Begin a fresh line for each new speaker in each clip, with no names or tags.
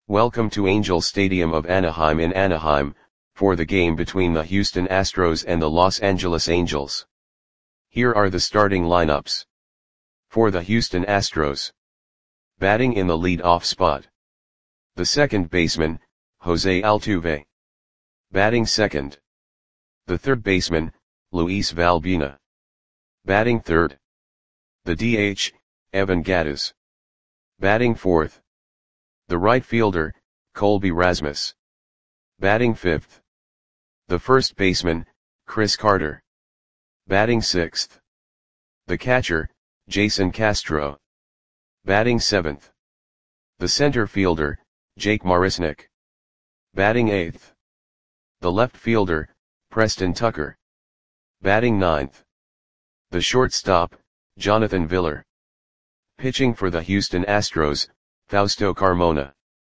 Welcome to Angel Stadium of Anaheim in Anaheim, for the game between the Houston Astros and the Los Angeles Angels. Here are the starting lineups. For the Houston Astros. Batting in the lead-off spot. The second baseman, Jose Altuve. Batting second. The third baseman, Luis Valbuena. Batting third. The DH, Evan Gattis. Batting fourth. The right fielder, Colby Rasmus. Batting fifth. The first baseman, Chris Carter. Batting sixth. The catcher, Jason Castro. Batting seventh. The center fielder, Jake Marisnick. Batting eighth. The left fielder, Preston Tucker. Batting ninth. The shortstop, Jonathan Villar. Pitching for the Houston Astros, Fausto Carmona.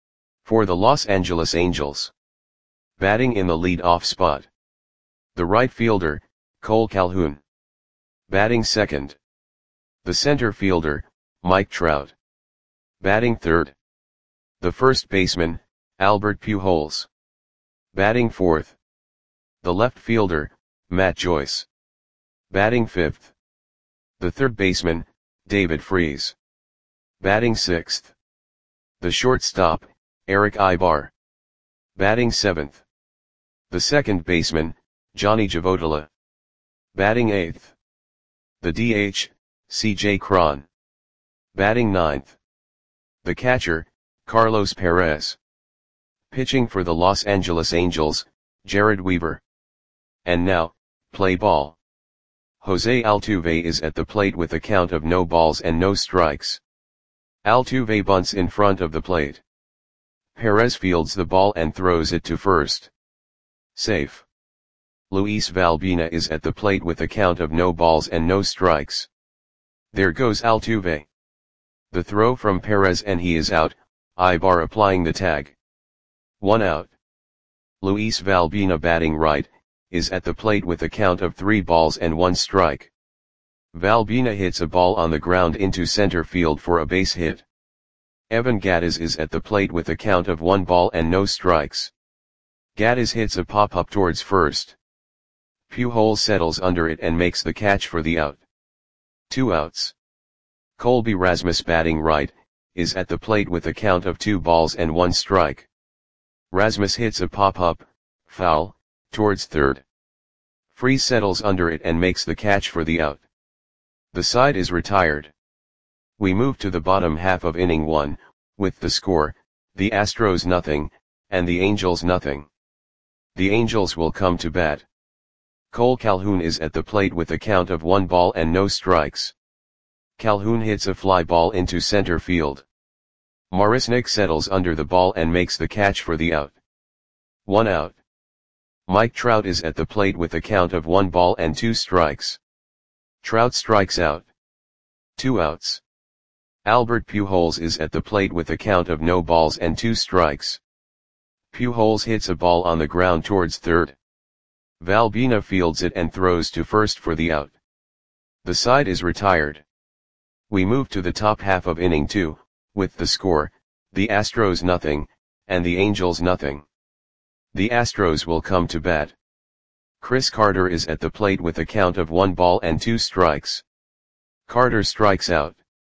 For the Los Angeles Angels. Batting in the lead-off spot. The right fielder, Cole Calhoun. Batting second. The center fielder, Mike Trout. Batting third. The first baseman, Albert Pujols. Batting fourth. The left fielder, Matt Joyce. Batting fifth. The third baseman, David Freese. Batting sixth. The shortstop, Eric Aybar. Batting seventh. The second baseman, Johnny Javotila. Batting eighth. The DH, C.J. Cron. Batting ninth. The catcher, Carlos Perez. Pitching for the Los Angeles Angels, Jared Weaver. And now, play ball. Jose Altuve is at the plate with a count of no balls and no strikes. Altuve bunts in front of the plate. Perez fields the ball and throws it to first. Safe. Luis Valbuena is at the plate with a count of no balls and no strikes. There goes Altuve. The throw from Perez and he is out, Aybar applying the tag. 1 out. Luis Valbuena batting right, is at the plate with a count of 3 balls and 1 strike. Valbuena hits a ball on the ground into center field for a base hit. Evan Gattis is at the plate with a count of 1 ball and no strikes. Gattis hits a pop-up towards first. Pujols settles under it and makes the catch for the out. 2 outs. Colby Rasmus batting right, is at the plate with a count of 2 balls and 1 strike. Rasmus hits a pop-up, foul, towards third. Freese settles under it and makes the catch for the out. The side is retired. We move to the bottom half of inning 1, with the score, the Astros nothing, and the Angels nothing. The Angels will come to bat. Cole Calhoun is at the plate with a count of 1 ball and no strikes. Calhoun hits a fly ball into center field. Marisnick settles under the ball and makes the catch for the out. 1 out. Mike Trout is at the plate with a count of 1 ball and 2 strikes. Trout strikes out. 2 outs. Albert Pujols is at the plate with a count of no balls and 2 strikes. Pujols hits a ball on the ground towards third. Valbuena fields it and throws to first for the out. The side is retired. We move to the top half of inning 2, with the score, the Astros nothing, and the Angels nothing. The Astros will come to bat. Chris Carter is at the plate with a count of 1 ball and 2 strikes. Carter strikes out.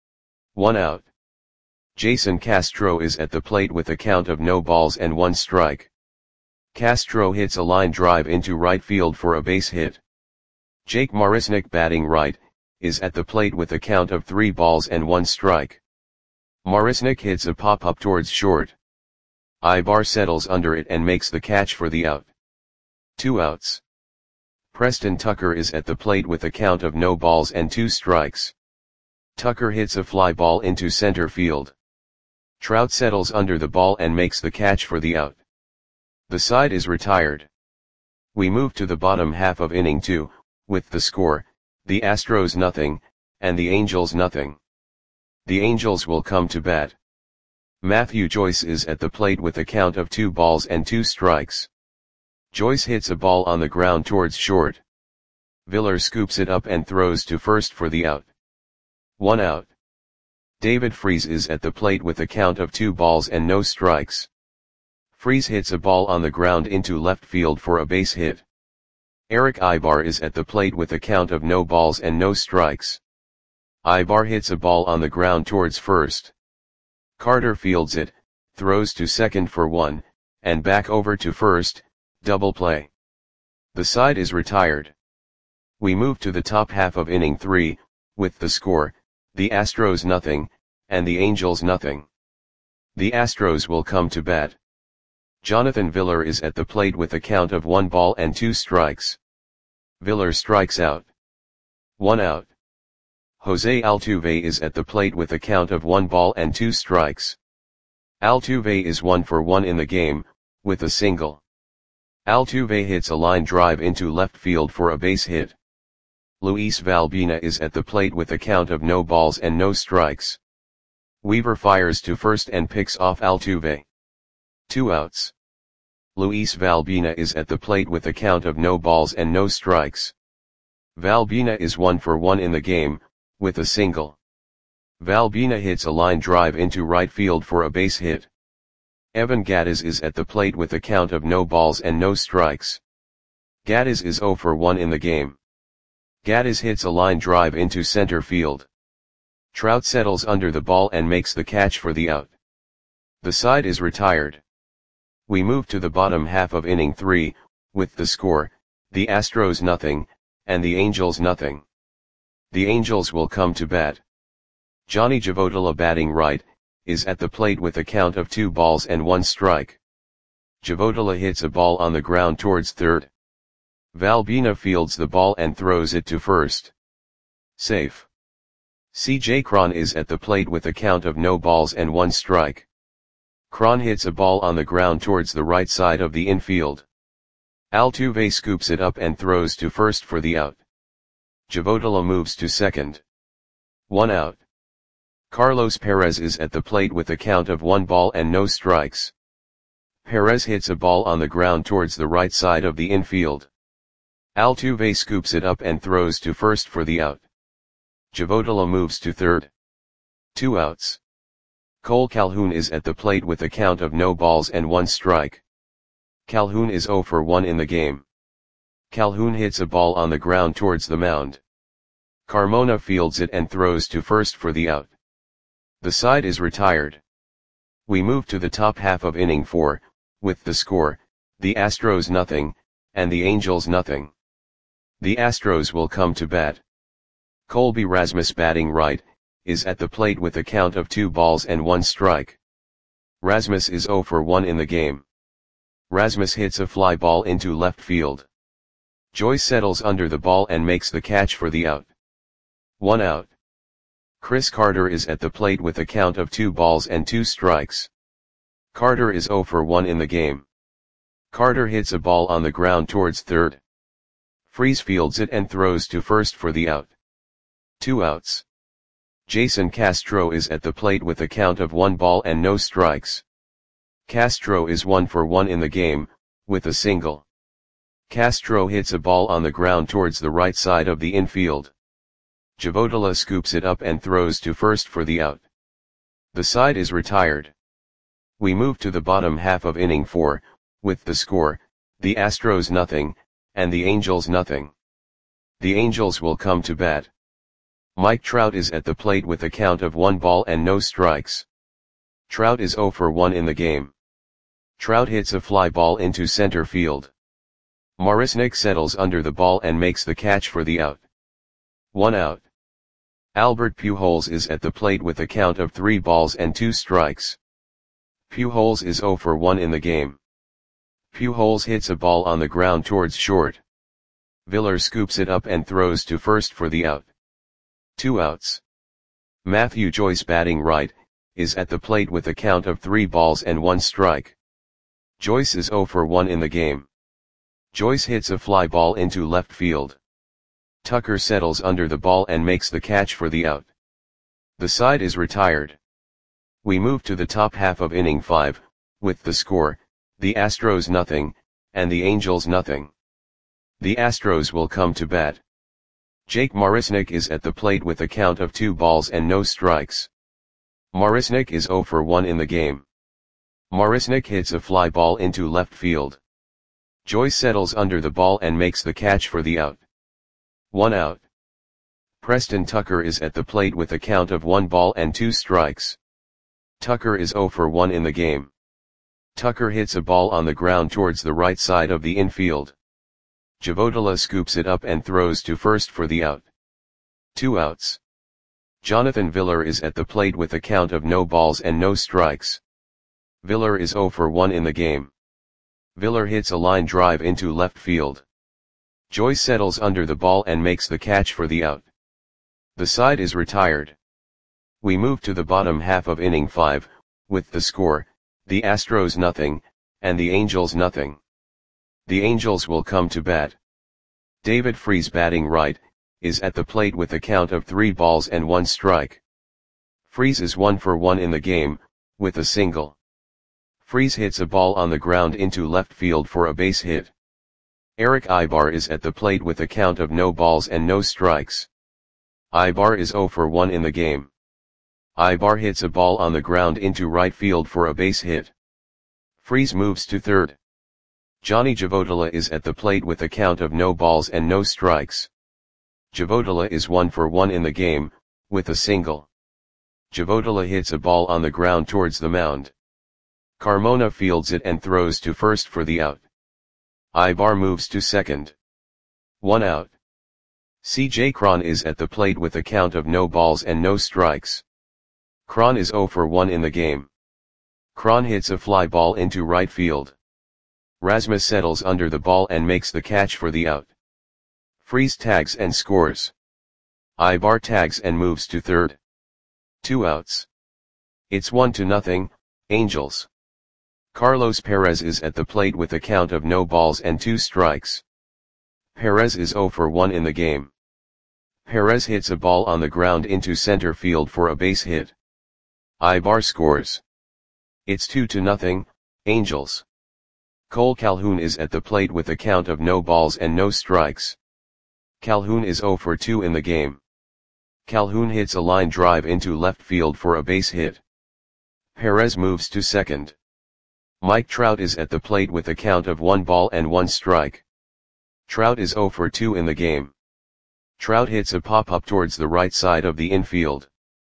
1 out. Jason Castro is at the plate with a count of no balls and 1 strike. Castro hits a line drive into right field for a base hit. Jake Marisnick batting right, is at the plate with a count of 3 balls and 1 strike. Marisnick hits a pop-up towards short. Aybar settles under it and makes the catch for the out. 2 outs. Preston Tucker is at the plate with a count of no balls and 2 strikes. Tucker hits a fly ball into center field. Trout settles under the ball and makes the catch for the out. The side is retired. We move to the bottom half of inning 2, with the score, the Astros nothing, and the Angels nothing. The Angels will come to bat. Matthew Joyce is at the plate with a count of 2 balls and 2 strikes. Joyce hits a ball on the ground towards short. Villar scoops it up and throws to first for the out. 1 out. David Freese is at the plate with a count of 2 balls and no strikes. Freese hits a ball on the ground into left field for a base hit. Eric Ibar is at the plate with a count of no balls and no strikes. Ibar hits a ball on the ground towards first. Carter fields it, throws to second for 1, and back over to first, double play. The side is retired. We move to the top half of inning 3, with the score, the Astros nothing, and the Angels nothing. The Astros will come to bat. Jonathan Villar is at the plate with a count of 1 ball and 2 strikes. Villar strikes out. 1 out. Jose Altuve is at the plate with a count of 1 ball and 2 strikes. Altuve is 1 for 1 in the game, with a single. Altuve hits a line drive into left field for a base hit. Luis Valbuena is at the plate with a count of no balls and no strikes. Weaver fires to first and picks off Altuve. 2 outs. Luis Valbuena is at the plate with a count of no balls and no strikes. Valbuena is 1 for 1 in the game, with a single. Valbuena hits a line drive into right field for a base hit. Evan Gattis is at the plate with a count of no balls and no strikes. Gattis is 0 for 1 in the game. Gattis hits a line drive into center field. Trout settles under the ball and makes the catch for the out. The side is retired. We move to the bottom half of inning 3, with the score, the Astros nothing, and the Angels nothing. The Angels will come to bat. Johnny Givottola batting right, is at the plate with a count of 2 balls and 1 strike. Givottola hits a ball on the ground towards third. Valbuena fields the ball and throws it to first. Safe. C.J. Cron is at the plate with a count of no balls and 1 strike. Cron hits a ball on the ground towards the right side of the infield. Altuve scoops it up and throws to first for the out. Givottola moves to second. 1 out. Carlos Perez is at the plate with a count of 1 ball and no strikes. Perez hits a ball on the ground towards the right side of the infield. Altuve scoops it up and throws to first for the out. Givottola moves to third. 2 outs. Cole Calhoun is at the plate with a count of no balls and 1 strike. Calhoun is 0 for 1 in the game. Calhoun hits a ball on the ground towards the mound. Carmona fields it and throws to first for the out. The side is retired. We move to the top half of inning 4, with the score, the Astros nothing, and the Angels nothing. The Astros will come to bat. Colby Rasmus batting right, is at the plate with a count of 2 balls and 1 strike. Rasmus is 0 for 1 in the game. Rasmus hits a fly ball into left field. Joyce settles under the ball and makes the catch for the out. 1 out. Chris Carter is at the plate with a count of 2 balls and 2 strikes. Carter is 0 for 1 in the game. Carter hits a ball on the ground towards third. Freese fields it and throws to first for the out. 2 outs. Jason Castro is at the plate with a count of 1 ball and no strikes. Castro is 1 for 1 in the game, with a single. Castro hits a ball on the ground towards the right side of the infield. Givottola scoops it up and throws to first for the out. The side is retired. We move to the bottom half of inning 4, with the score, the Astros nothing, and the Angels nothing. The Angels will come to bat. Mike Trout is at the plate with a count of 1 ball and no strikes. Trout is 0 for 1 in the game. Trout hits a fly ball into center field. Marisnick settles under the ball and makes the catch for the out. 1 out. Albert Pujols is at the plate with a count of 3 balls and 2 strikes. Pujols is 0 for 1 in the game. Pujols hits a ball on the ground towards short. Villar scoops it up and throws to first for the out. 2 outs. Matthew Joyce batting right, is at the plate with a count of 3 balls and 1 strike. Joyce is 0 for 1 in the game. Joyce hits a fly ball into left field. Tucker settles under the ball and makes the catch for the out. The side is retired. We move to the top half of inning 5, with the score, the Astros nothing, and the Angels nothing. The Astros will come to bat. Jake Marisnick is at the plate with a count of 2 balls and no strikes. Marisnik is 0 for 1 in the game. Marisnik hits a fly ball into left field. Joyce settles under the ball and makes the catch for the out. 1 out. Preston Tucker is at the plate with a count of 1 ball and 2 strikes. Tucker is 0 for 1 in the game. Tucker hits a ball on the ground towards the right side of the infield. Javotola scoops it up and throws to first for the out. 2 outs. Jonathan Villar is at the plate with a count of no balls and no strikes. Villar is 0 for 1 in the game. Villar hits a line drive into left field. Joyce settles under the ball and makes the catch for the out. The side is retired. We move to the bottom half of inning 5, with the score, the Astros nothing, and the Angels nothing. The Angels will come to bat. David Freese, batting right, is at the plate with a count of 3 balls and 1 strike. Freese is 1 for 1 in the game, with a single. Freese hits a ball on the ground into left field for a base hit. Eric Ibar is at the plate with a count of no balls and no strikes. Ibar is 0 for 1 in the game. Ibar hits a ball on the ground into right field for a base hit. Freese moves to third. Johnny Javotola is at the plate with a count of no balls and no strikes. Javotola is 1 for 1 in the game, with a single. Javotola hits a ball on the ground towards the mound. Carmona fields it and throws to first for the out. Ibar moves to second. 1 out. C.J. Cron is at the plate with a count of no balls and no strikes. Cron is 0 for 1 in the game. Cron hits a fly ball into right field. Rasmus settles under the ball and makes the catch for the out. Freese tags and scores. Ibar tags and moves to third. 2 outs. It's 1-0, Angels. Carlos Perez is at the plate with a count of no balls and 2 strikes. Perez is 0 for 1 in the game. Perez hits a ball on the ground into center field for a base hit. Ibar scores. It's 2-0, Angels. Cole Calhoun is at the plate with a count of no balls and no strikes. Calhoun is 0 for 2 in the game. Calhoun hits a line drive into left field for a base hit. Perez moves to second. Mike Trout is at the plate with a count of 1 ball and 1 strike. Trout is 0 for 2 in the game. Trout hits a pop-up towards the right side of the infield.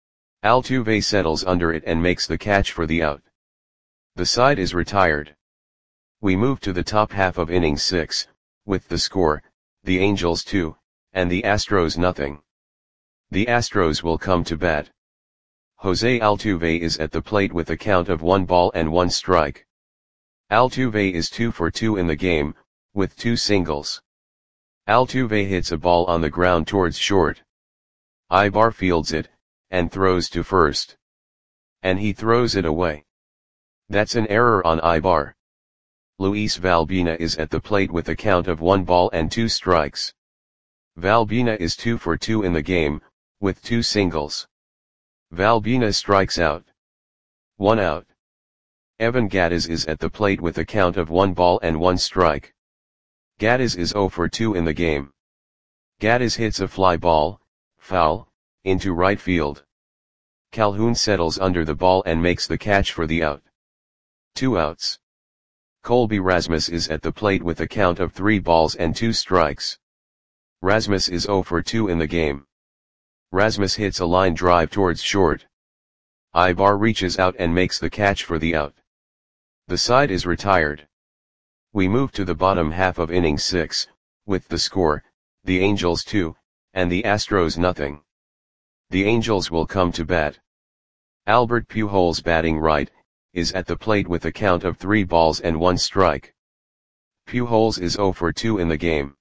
Altuve settles under it and makes the catch for the out. The side is retired. We move to the top half of inning 6, with the score, the Angels 2, and the Astros nothing. The Astros will come to bat. Jose Altuve is at the plate with a count of 1 ball and 1 strike. Altuve is 2 for 2 in the game, with 2 singles. Altuve hits a ball on the ground towards short. Ibar fields it, and throws to first. And he throws it away. That's an error on Ibar. Luis Valbina is at the plate with a count of 1 ball and 2 strikes. Valbina is 2 for 2 in the game, with 2 singles. Valbina strikes out. 1 out. Evan Gattis is at the plate with a count of 1 ball and 1 strike. Gattis is 0 for 2 in the game. Gattis hits a fly ball, foul, into right field. Calhoun settles under the ball and makes the catch for the out. 2 outs. Colby Rasmus is at the plate with a count of 3 balls and 2 strikes. Rasmus is 0 for 2 in the game. Rasmus hits a line drive towards short. Ibar reaches out and makes the catch for the out. The side is retired. We move to the bottom half of inning 6, with the score, the Angels 2, and the Astros nothing. The Angels will come to bat. Albert Pujols, batting right, is at the plate with a count of 3 balls and 1 strike. Pujols is 0 for 2 in the game.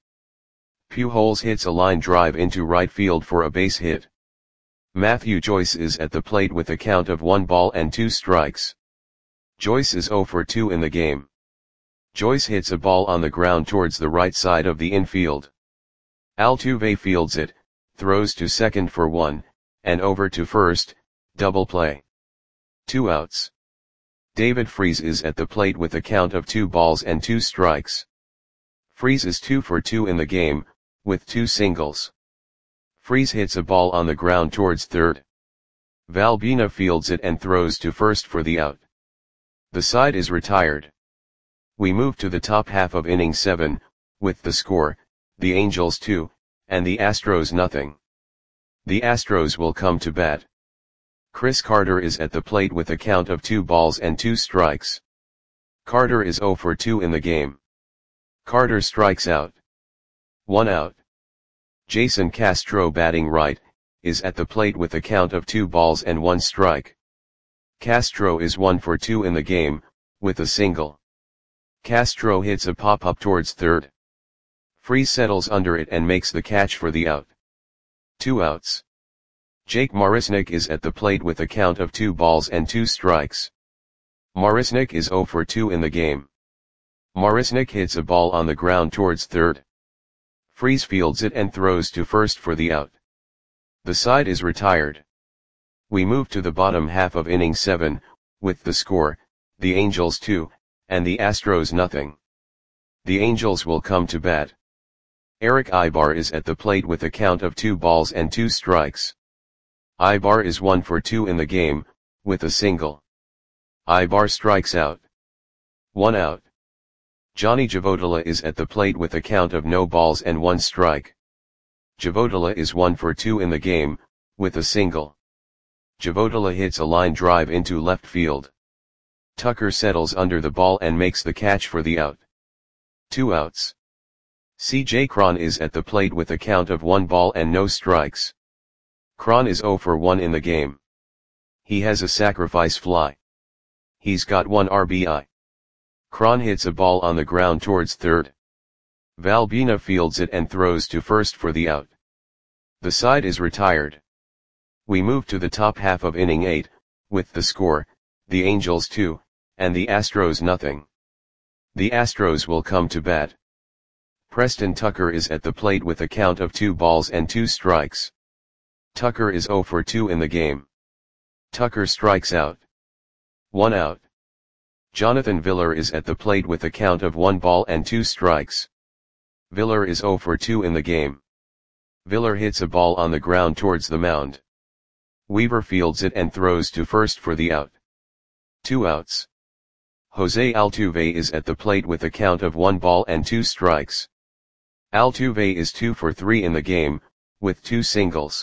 Pujols hits a line drive into right field for a base hit. Matthew Joyce is at the plate with a count of 1 ball and 2 strikes. Joyce is 0 for 2 in the game. Joyce hits a ball on the ground towards the right side of the infield. Altuve fields it, throws to second for 1, and over to first, double play. 2 outs. David Freese is at the plate with a count of 2 balls and 2 strikes. Freese is 2 for 2 in the game, with 2 singles. Freese hits a ball on the ground towards third. Valbina fields it and throws to first for the out. The side is retired. We move to the top half of inning 7, with the score, the Angels 2, and the Astros nothing. The Astros will come to bat. Chris Carter is at the plate with a count of 2 balls and 2 strikes. Carter is 0 for 2 in the game. Carter strikes out. 1 out. Jason Castro, batting right, is at the plate with a count of 2 balls and 1 strike. Castro is 1 for 2 in the game, with a single. Castro hits a pop-up towards third. Freese settles under it and makes the catch for the out. 2 outs. Jake Marisnick is at the plate with a count of 2 balls and 2 strikes. Marisnick is 0 for 2 in the game. Marisnick hits a ball on the ground towards third. Freese fields it and throws to first for the out. The side is retired. We move to the bottom half of inning 7, with the score, the Angels 2, and the Astros nothing. The Angels will come to bat. Eric Ibar is at the plate with a count of 2 balls and 2 strikes. Ibar is 1 for 2 in the game, with a single. Ibar strikes out. 1 out. Johnny Javodala is at the plate with a count of no balls and 1 strike. Javodala is 1 for 2 in the game, with a single. Javodala hits a line drive into left field. Tucker settles under the ball and makes the catch for the out. 2 outs. C.J. Cron is at the plate with a count of 1 ball and no strikes. Cron is 0 for 1 in the game. He has a sacrifice fly. He's got 1 RBI. Cron hits a ball on the ground towards third. Valbina fields it and throws to first for the out. The side is retired. We move to the top half of inning 8, with the score, the Angels 2, and the Astros nothing. The Astros will come to bat. Preston Tucker is at the plate with a count of 2 balls and 2 strikes. Tucker is 0 for 2 in the game. Tucker strikes out. 1 out. Jonathan Villar is at the plate with a count of 1 ball and 2 strikes. Villar is 0 for 2 in the game. Villar hits a ball on the ground towards the mound. Weaver fields it and throws to first for the out. 2 outs. Jose Altuve is at the plate with a count of 1 ball and 2 strikes. Altuve is 2 for 3 in the game, with 2 singles.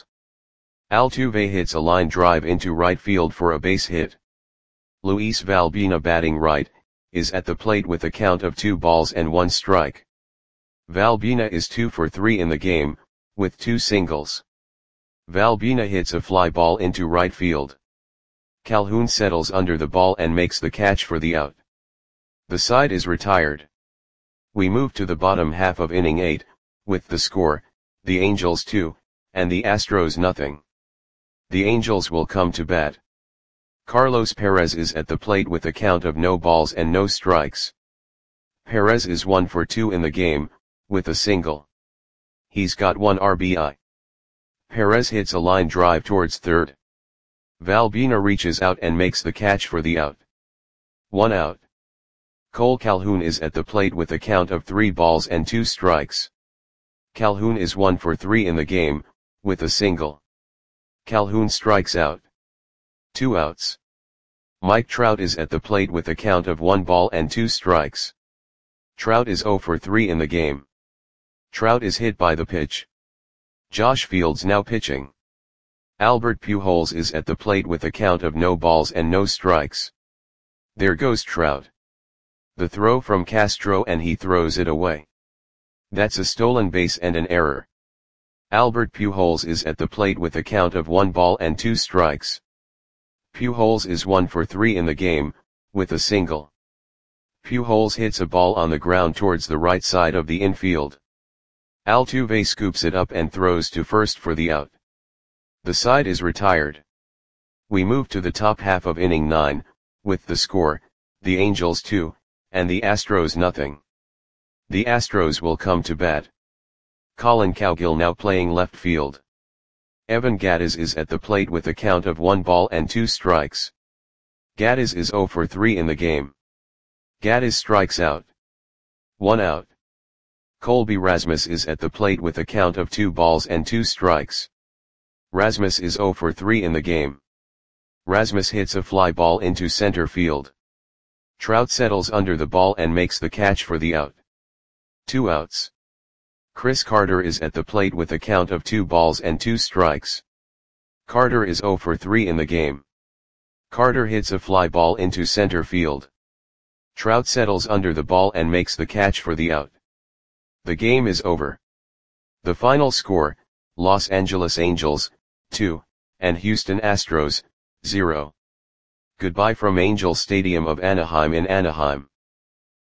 Altuve hits a line drive into right field for a base hit. Luis Valbina, batting right, is at the plate with a count of 2 balls and 1 strike. Valbina is 2 for 3 in the game, with 2 singles. Valbina hits a fly ball into right field. Calhoun settles under the ball and makes the catch for the out. The side is retired. We move to the bottom half of inning 8, with the score, the Angels 2, and the Astros nothing. The Angels will come to bat. Carlos Perez is at the plate with a count of no balls and no strikes. Perez is 1 for 2 in the game, with a single. He's got 1 RBI. Perez hits a line drive towards third. Valbina reaches out and makes the catch for the out. 1 out. Cole Calhoun is at the plate with a count of 3 balls and 2 strikes. Calhoun is 1 for 3 in the game, with a single. Calhoun strikes out. 2 outs. Mike Trout is at the plate with a count of 1 ball and 2 strikes. Trout is 0 for 3 in the game. Trout is hit by the pitch. Josh Fields now pitching. Albert Pujols is at the plate with a count of no balls and no strikes. There goes Trout. The throw from Castro and he throws it away. That's a stolen base and an error. Albert Pujols is at the plate with a count of 1 ball and 2 strikes. Pujols is 1 for 3 in the game, with a single. Pujols hits a ball on the ground towards the right side of the infield. Altuve scoops it up and throws to first for the out. The side is retired. We move to the top half of inning 9, with the score, the Angels 2, and the Astros nothing. The Astros will come to bat. Colin Cowgill now playing left field. Evan Gattis is at the plate with a count of 1 ball and 2 strikes. Gattis is 0 for 3 in the game. Gattis strikes out. 1 out. Colby Rasmus is at the plate with a count of 2 balls and 2 strikes. Rasmus is 0 for 3 in the game. Rasmus hits a fly ball into center field. Trout settles under the ball and makes the catch for the out. 2 outs. Chris Carter is at the plate with a count of 2 balls and 2 strikes. Carter is 0 for 3 in the game. Carter hits a fly ball into center field. Trout settles under the ball and makes the catch for the out. The game is over. The final score, Los Angeles Angels, 2, and Houston Astros, 0. Goodbye from Angel Stadium of Anaheim in Anaheim.